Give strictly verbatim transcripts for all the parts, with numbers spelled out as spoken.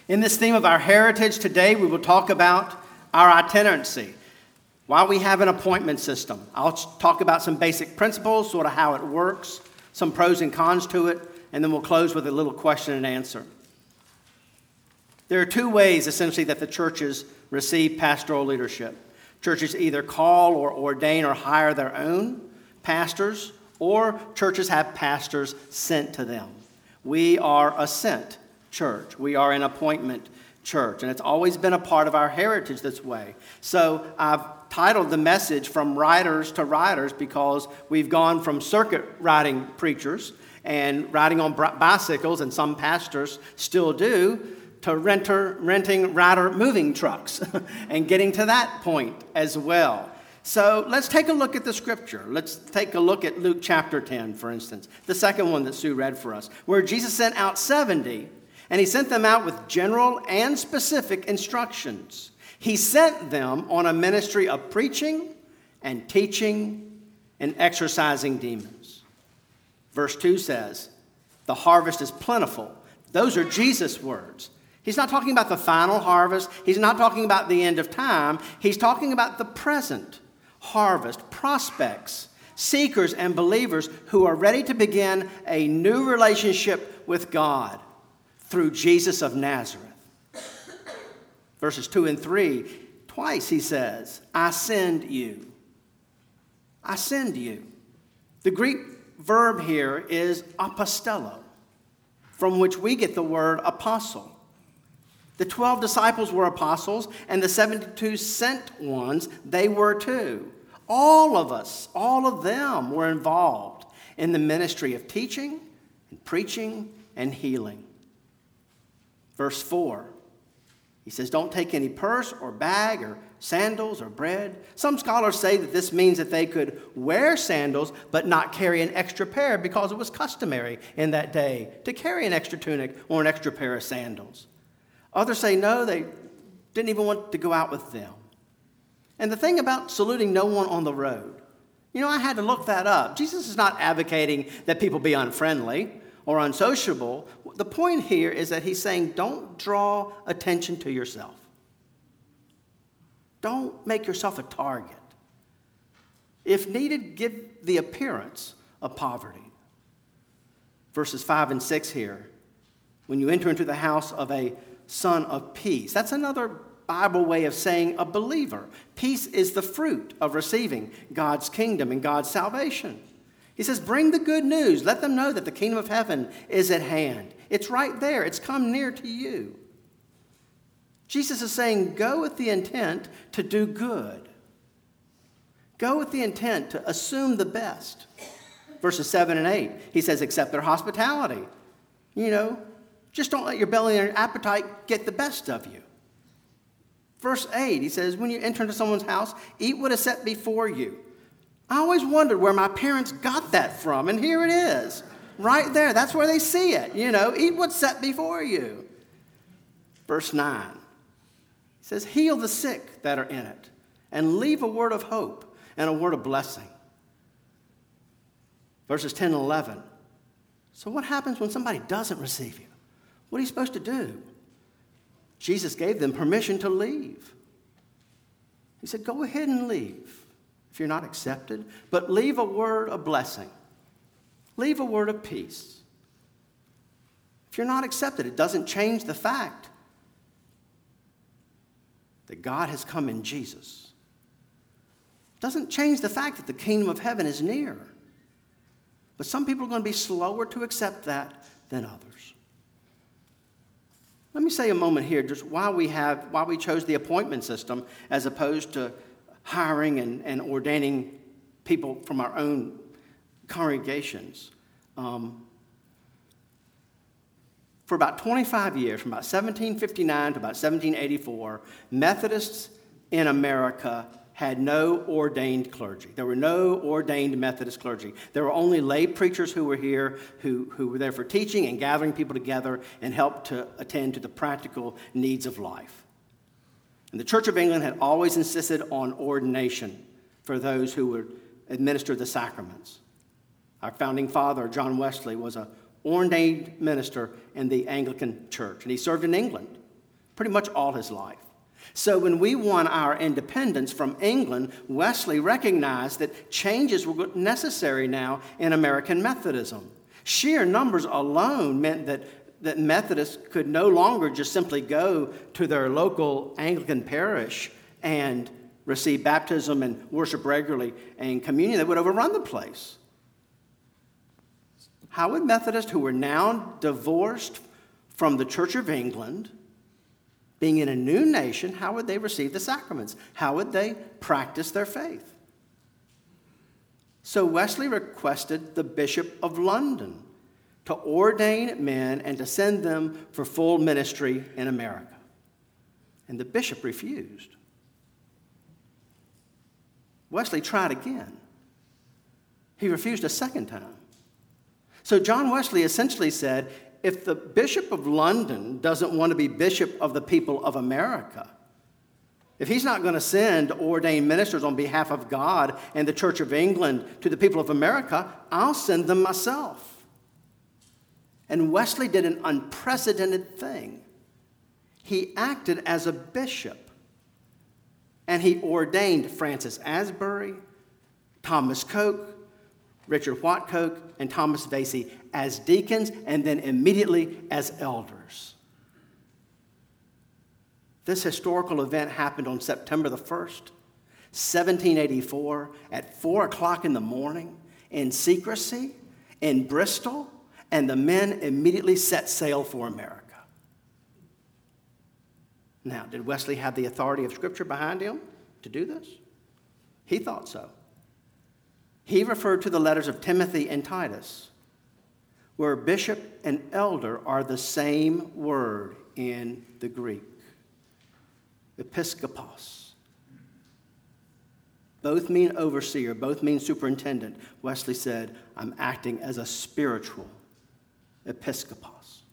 In this theme of our heritage today, we will talk about our itinerancy, why we have an appointment system. I'll talk about some basic principles, sort of how it works, some pros and cons to it, and then we'll close with a little question and answer. There are two ways, essentially, that the churches receive pastoral leadership. Churches either call or ordain or hire their own pastors, or churches have pastors sent to them. We are a sent church. We are an appointment church, and it's always been a part of our heritage this way. So I've titled the message From Riders to Riders because we've gone from circuit riding preachers and riding on bicycles, and some pastors still do, to renter, renting rider moving trucks and getting to that point as well. So let's take a look at the scripture. Let's take a look at Luke chapter ten, for instance, the second one that Sue read for us, where Jesus sent out seventy, and he sent them out with general and specific instructions. He sent them on a ministry of preaching and teaching and exorcising demons. Verse two says, the harvest is plentiful. Those are Jesus' words. He's not talking about the final harvest. He's not talking about the end of time. He's talking about the present harvest, prospects, seekers, and believers who are ready to begin a new relationship with God through Jesus of Nazareth. Verses two and three, twice he says, I send you. I send you. The Greek verb here is apostello, from which we get the word apostle. The twelve disciples were apostles, and the seventy-two sent ones, they were too. All of us, all of them were involved in the ministry of teaching and preaching and healing. Verse four, he says, don't take any purse or bag or sandals or bread. Some scholars say that this means that they could wear sandals but not carry an extra pair because it was customary in that day to carry an extra tunic or an extra pair of sandals. Others say no, they didn't even want to go out with them. And the thing about saluting no one on the road, you know, I had to look that up. Jesus is not advocating that people be unfriendly or unsociable. The point here is that he's saying don't draw attention to yourself. Don't make yourself a target. If needed, give the appearance of poverty. Verses five and six here. When you enter into the house of a son of peace. That's another Bible way of saying a believer. Peace is the fruit of receiving God's kingdom and God's salvation. He says, bring the good news. Let them know that the kingdom of heaven is at hand. It's right there. It's come near to you. Jesus is saying, go with the intent to do good. Go with the intent to assume the best. Verses seven and eight, he says, accept their hospitality. You know, just don't let your belly and your appetite get the best of you. Verse eight, he says, when you enter into someone's house, eat what is set before you. I always wondered where my parents got that from, and here it is. Right there, that's where they see it. You know, eat what's set before you. Verse nine, he says, heal the sick that are in it, and leave a word of hope and a word of blessing. Verses ten and eleven, so what happens when somebody doesn't receive you? What are you supposed to do? Jesus gave them permission to leave. He said, go ahead and leave if you're not accepted, but leave a word of blessing. Leave a word of peace. If you're not accepted, it doesn't change the fact that God has come in Jesus. It doesn't change the fact that the kingdom of heaven is near. But some people are going to be slower to accept that than others. Let me say a moment here just why we have why we chose the appointment system as opposed to hiring and, and ordaining people from our own congregations. Um, for about twenty-five years, from about seventeen fifty-nine to about seventeen eighty-four, Methodists in America had no ordained clergy. There were no ordained Methodist clergy. There were only lay preachers who were here, who, who were there for teaching and gathering people together and helped to attend to the practical needs of life. And the Church of England had always insisted on ordination for those who would administer the sacraments. Our founding father, John Wesley, was an ordained minister in the Anglican Church, and he served in England pretty much all his life. So when we won our independence from England, Wesley recognized that changes were necessary now in American Methodism. Sheer numbers alone meant that, that Methodists could no longer just simply go to their local Anglican parish and receive baptism and worship regularly and communion. That would overrun the place. How would Methodists who were now divorced from the Church of England, being in a new nation, how would they receive the sacraments? How would they practice their faith? So Wesley requested the Bishop of London to ordain men and to send them for full ministry in America. And the bishop refused. Wesley tried again. He refused a second time. So John Wesley essentially said, if the Bishop of London doesn't want to be Bishop of the people of America, if he's not going to send ordained ministers on behalf of God and the Church of England to the people of America, I'll send them myself. And Wesley did an unprecedented thing. He acted as a bishop, and he ordained Francis Asbury, Thomas Coke, Richard Watcoke, and Thomas Vasey as deacons, and then immediately as elders. This historical event happened on September the first, seventeen eighty-four, at four o'clock in the morning, in secrecy, in Bristol, and the men immediately set sail for America. Now, did Wesley have the authority of Scripture behind him to do this? He thought so. He referred to the letters of Timothy and Titus, where bishop and elder are the same word in the Greek. Episkopos. Both mean overseer, both mean superintendent. Wesley said, I'm acting as a spiritual episkopos.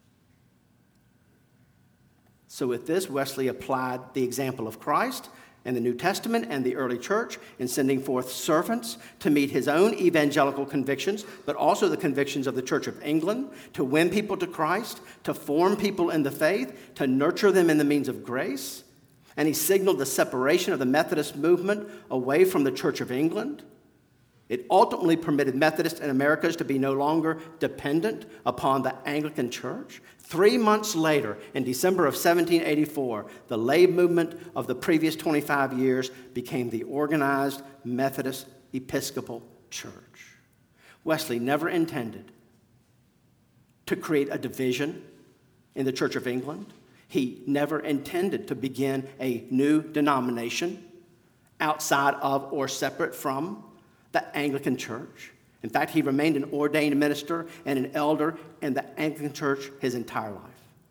So with this, Wesley applied the example of Christ and the New Testament and the early church in sending forth servants to meet his own evangelical convictions, but also the convictions of the Church of England, to win people to Christ, to form people in the faith, to nurture them in the means of grace. And he signaled the separation of the Methodist movement away from the Church of England. It ultimately permitted Methodists in Americas to be no longer dependent upon the Anglican Church. Three months later, in December of seventeen eighty-four, the lay movement of the previous twenty-five years became the organized Methodist Episcopal Church. Wesley never intended to create a division in the Church of England. He never intended to begin a new denomination outside of or separate from the Anglican Church. In fact, he remained an ordained minister and an elder in the Anglican Church his entire life.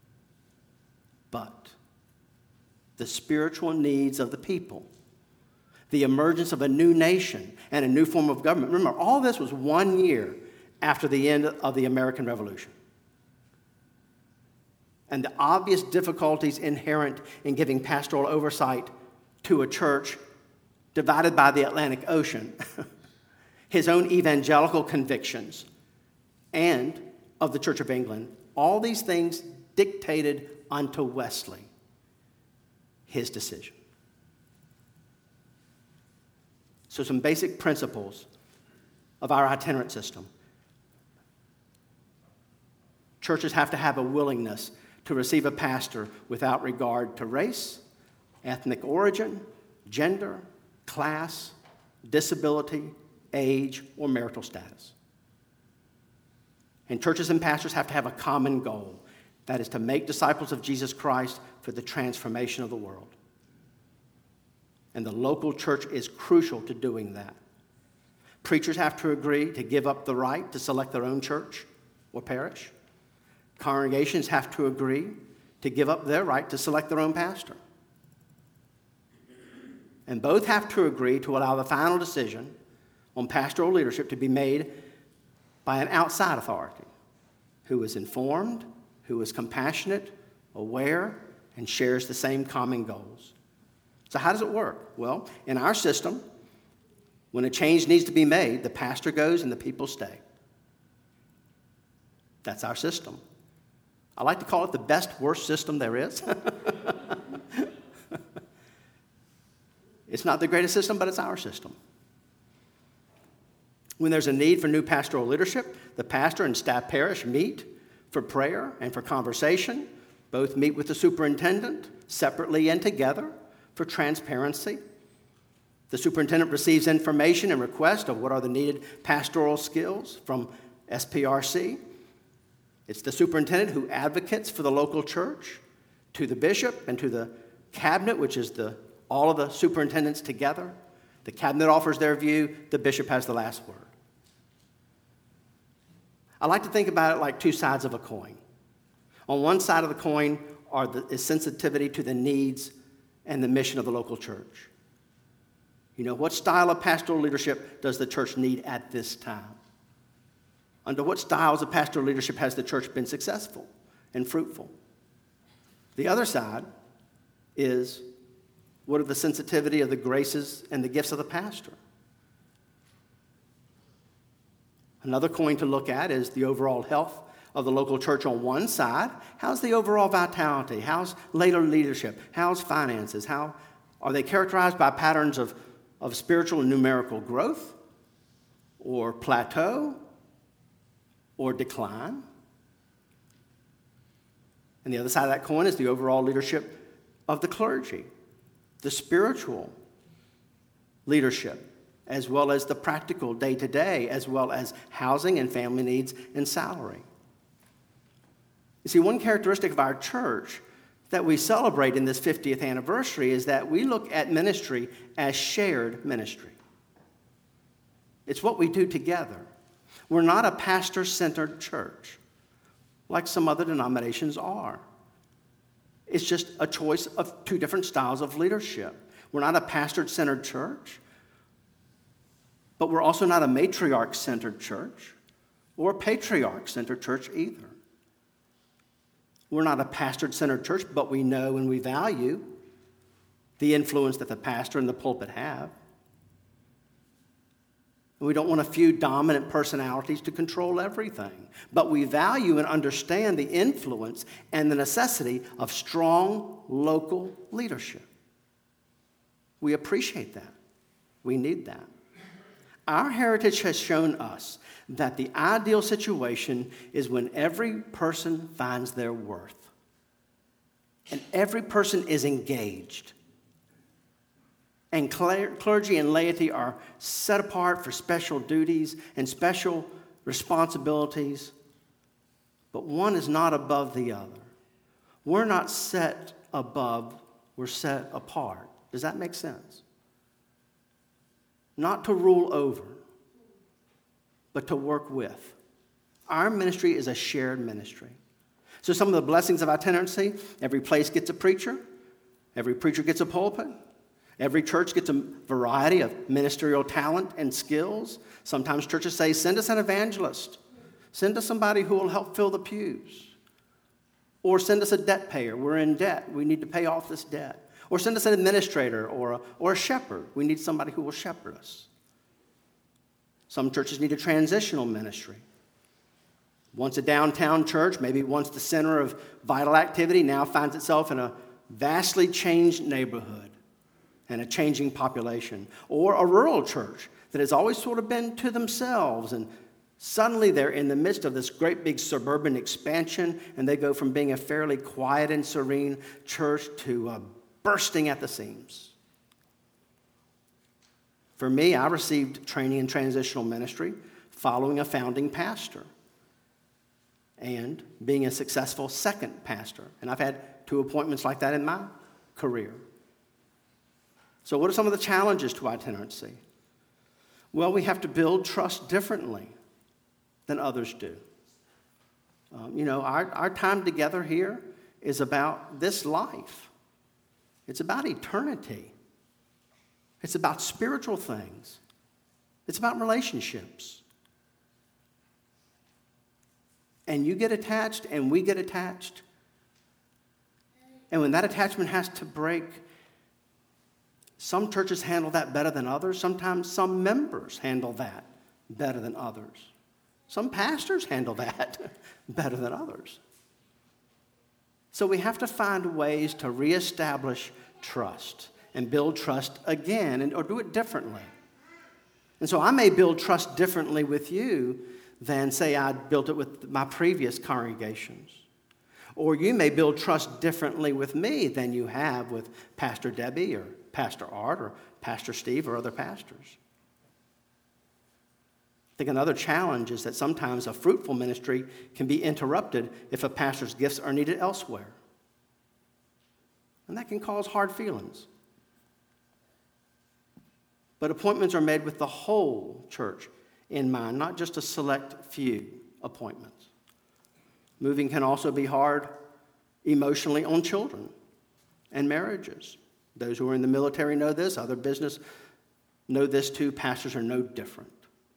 But the spiritual needs of the people, the emergence of a new nation and a new form of government. Remember, all this was one year after the end of the American Revolution. And the obvious difficulties inherent in giving pastoral oversight to a church divided by the Atlantic Ocean, his own evangelical convictions, and of the Church of England, all these things dictated unto Wesley his decision. So some basic principles of our itinerant system. Churches have to have a willingness to receive a pastor without regard to race, ethnic origin, gender, class, disability, age, or marital status. And churches and pastors have to have a common goal, that is to make disciples of Jesus Christ for the transformation of the world. And the local church is crucial to doing that. Preachers have to agree to give up the right to select their own church or parish. Congregations have to agree to give up their right to select their own pastor. And both have to agree to allow the final decision on pastoral leadership to be made by an outside authority who is informed, who is compassionate, aware, and shares the same common goals. So how does it work? Well, in our system, when a change needs to be made, the pastor goes and the people stay. That's our system. I like to call it the best, worst system there is. It's not the greatest system, but it's our system. When there's a need for new pastoral leadership, the pastor and staff parish meet for prayer and for conversation. Both meet with the superintendent separately and together for transparency. The superintendent receives information and requests of what are the needed pastoral skills from S P R C. It's the superintendent who advocates for the local church to the bishop and to the cabinet, which is the all of the superintendents together. The cabinet offers their view. The bishop has the last word. I like to think about it like two sides of a coin. On one side of the coin are the, is sensitivity to the needs and the mission of the local church. You know, what style of pastoral leadership does the church need at this time? Under what styles of pastoral leadership has the church been successful and fruitful? The other side is, what are the sensitivity of the graces and the gifts of the pastor? Another coin to look at is the overall health of the local church on one side. How's the overall vitality? How's later leadership? How's finances? How are they characterized by patterns of, of spiritual and numerical growth, or plateau, or decline? And the other side of that coin is the overall leadership of the clergy, the spiritual leadership, as well as the practical day-to-day, as well as housing and family needs and salary. You see, one characteristic of our church that we celebrate in this fiftieth anniversary is that we look at ministry as shared ministry. It's what we do together. We're not a pastor-centered church like some other denominations are. It's just a choice of two different styles of leadership. We're not a pastor-centered church, but we're also not a matriarch-centered church or a patriarch-centered church either. We're not a pastor-centered church, but we know and we value the influence that the pastor and the pulpit have. We don't want a few dominant personalities to control everything, but we value and understand the influence and the necessity of strong local leadership. We appreciate that. We need that. Our heritage has shown us that the ideal situation is when every person finds their worth and every person is engaged. And clergy and laity are set apart for special duties and special responsibilities, but one is not above the other. We're not set above, we're set apart. Does that make sense? Not to rule over, but to work with. Our ministry is a shared ministry. So some of the blessings of itinerancy: every place gets a preacher, every preacher gets a pulpit, every church gets a variety of ministerial talent and skills. Sometimes churches say, send us an evangelist. Send us somebody who will help fill the pews. Or send us a debt payer. We're in debt. We need to pay off this debt. Or send us an administrator or a, or a shepherd. We need somebody who will shepherd us. Some churches need a transitional ministry. Once a downtown church, maybe once the center of vital activity, now finds itself in a vastly changed neighborhood and a changing population. Or a rural church that has always sort of been to themselves, and suddenly they're in the midst of this great big suburban expansion, and they go from being a fairly quiet and serene church to uh, bursting at the seams. For me, I received training in transitional ministry following a founding pastor and being a successful second pastor. And I've had two appointments like that in my career. So what are some of the challenges to itinerancy? Well, we have to build trust differently than others do. Um, you know, our, our time together here is about this life. It's about eternity. It's about spiritual things. It's about relationships. And you get attached, and we get attached. And when that attachment has to break, some churches handle that better than others. Sometimes some members handle that better than others. Some pastors handle that better than others. So we have to find ways to reestablish trust and build trust again, and, or do it differently. And so I may build trust differently with you than, say, I built it with my previous congregations. Or you may build trust differently with me than you have with Pastor Debbie or Pastor Art or Pastor Steve or other pastors. I think another challenge is that sometimes a fruitful ministry can be interrupted if a pastor's gifts are needed elsewhere. And that can cause hard feelings. But appointments are made with the whole church in mind, not just a select few appointments. Moving can also be hard emotionally on children and marriages. Those who are in the military know this. Other business know this too. Pastors are no different.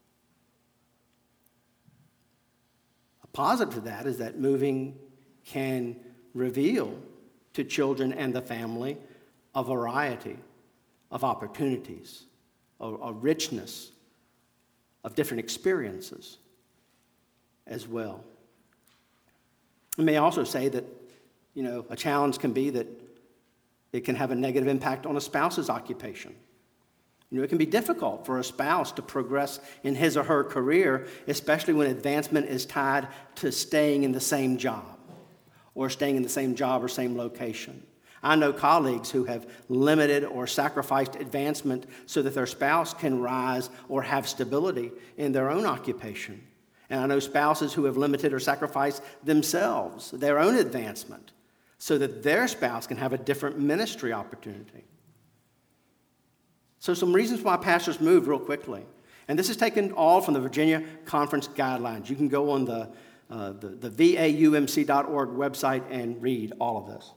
A positive to that is that moving can reveal to children and the family a variety of opportunities, a, a richness of different experiences as well. I may also say that, you know, a challenge can be that it can have a negative impact on a spouse's occupation. You know, it can be difficult for a spouse to progress in his or her career, especially when advancement is tied to staying in the same job or staying in the same job or same location. I know colleagues who have limited or sacrificed advancement so that their spouse can rise or have stability in their own occupation. And I know spouses who have limited or sacrificed themselves, their own advancement, so that their spouse can have a different ministry opportunity. So some reasons why pastors move real quickly. And this is taken all from the Virginia Conference Guidelines. You can go on the, uh, the, the V A U M C dot org website and read all of this.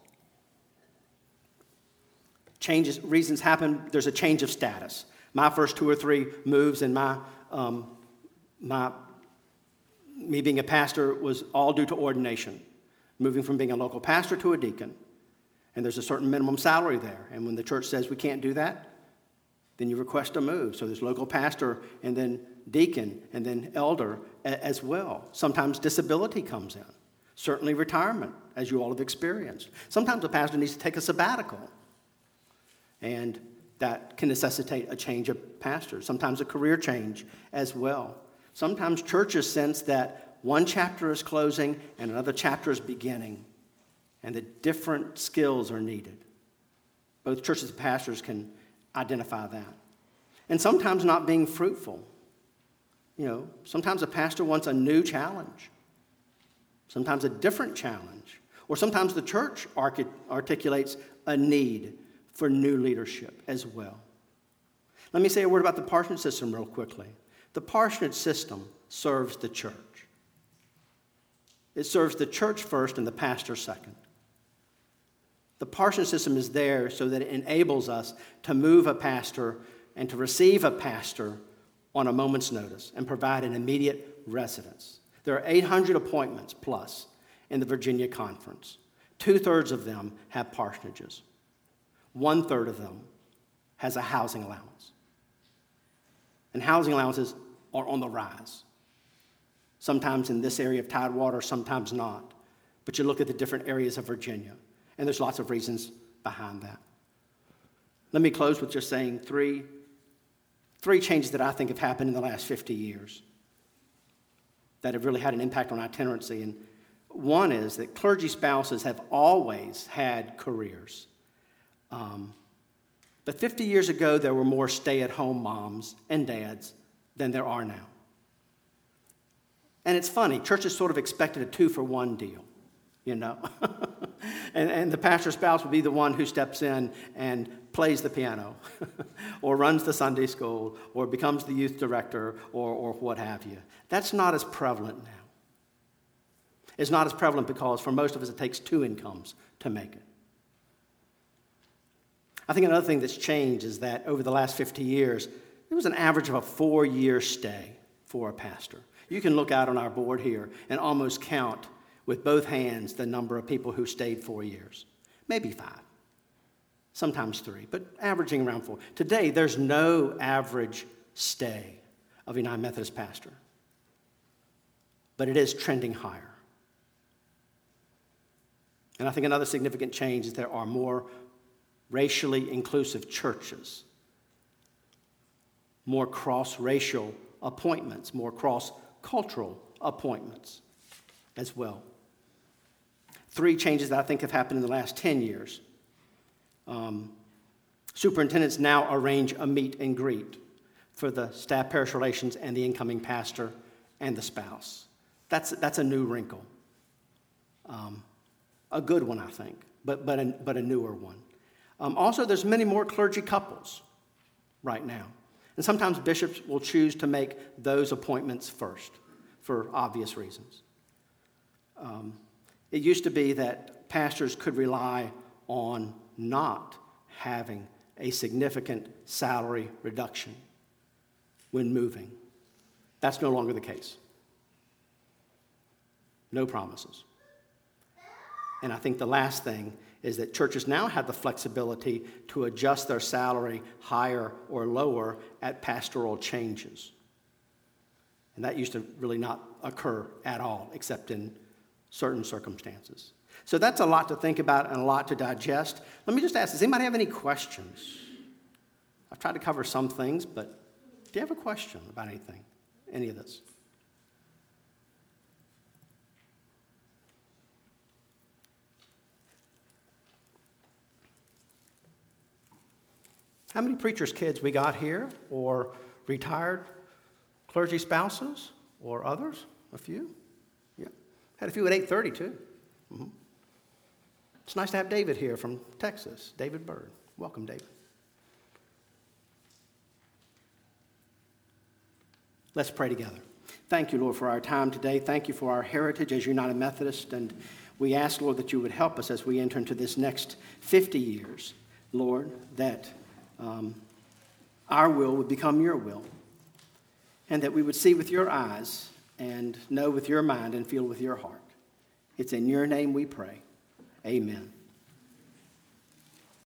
Changes, reasons happen, there's a change of status. My first two or three moves in my, um, my, me being a pastor was all due to ordination. Moving from being a local pastor to a deacon. And there's a certain minimum salary there. And when the church says we can't do that, then you request a move. So there's local pastor and then deacon and then elder as well. Sometimes disability comes in. Certainly retirement, as you all have experienced. Sometimes a pastor needs to take a sabbatical. And that can necessitate a change of pastor. Sometimes a career change as well. Sometimes churches sense that one chapter is closing and another chapter is beginning, and that different skills are needed. Both churches and pastors can identify that. And sometimes not being fruitful. You know, sometimes a pastor wants a new challenge, sometimes a different challenge, or sometimes the church artic- articulates a need for new leadership as well. Let me say a word about the parsonage system real quickly. The parsonage system serves the church. It serves the church first and the pastor second. The parsonage system is there so that it enables us to move a pastor and to receive a pastor on a moment's notice and provide an immediate residence. There are eight hundred appointments plus in the Virginia Conference. Two-thirds of them have parsonages. One-third of them has a housing allowance. And housing allowances are on the rise. Sometimes in this area of Tidewater, sometimes not. But you look at the different areas of Virginia, and there's lots of reasons behind that. Let me close with just saying three, three changes that I think have happened in the last fifty years that have really had an impact on itinerancy. And one is that clergy spouses have always had careers. Um, but fifty years ago, there were more stay-at-home moms and dads than there are now. And it's funny, churches sort of expected a two-for-one deal, you know. and, and the pastor's spouse would be the one who steps in and plays the piano or runs the Sunday school or becomes the youth director or, or what have you. That's not as prevalent now. It's not as prevalent because for most of us it takes two incomes to make it. I think another thing that's changed is that over the last fifty years, there was an average of a four-year stay for a pastor. You can look out on our board here and almost count with both hands the number of people who stayed four years. Maybe five, sometimes three, but averaging around four. Today, there's no average stay of a United Methodist pastor, but it is trending higher. And I think another significant change is there are more racially inclusive churches, more cross-racial appointments, more cross-cultural appointments as well. Three changes that I think have happened in the last ten years. Um, superintendents now arrange a meet and greet for the staff parish relations and the incoming pastor and the spouse. That's, that's a new wrinkle. Um, a good one, I think, but, but, a, but a newer one. Um, also, there's many more clergy couples right now. And sometimes bishops will choose to make those appointments first for obvious reasons. Um, it used to be that pastors could rely on not having a significant salary reduction when moving. That's no longer the case. No promises. And I think the last thing is that churches now have the flexibility to adjust their salary higher or lower at pastoral changes. And that used to really not occur at all, except in certain circumstances. So that's a lot to think about and a lot to digest. Let me just ask, does anybody have any questions? I've tried to cover some things, but do you have a question about anything, any of this? How many preachers' kids we got here, or retired clergy spouses, or others? A few? Yeah. Had a few at eight thirty, too. Mm-hmm. It's nice to have David here from Texas, David Bird. Welcome, David. Let's pray together. Thank you, Lord, for our time today. Thank you for our heritage as United Methodist, and we ask, Lord, that you would help us as we enter into this next fifty years, Lord, that Um, our will would become your will, and that we would see with your eyes and know with your mind and feel with your heart. It's in your name we pray. Amen.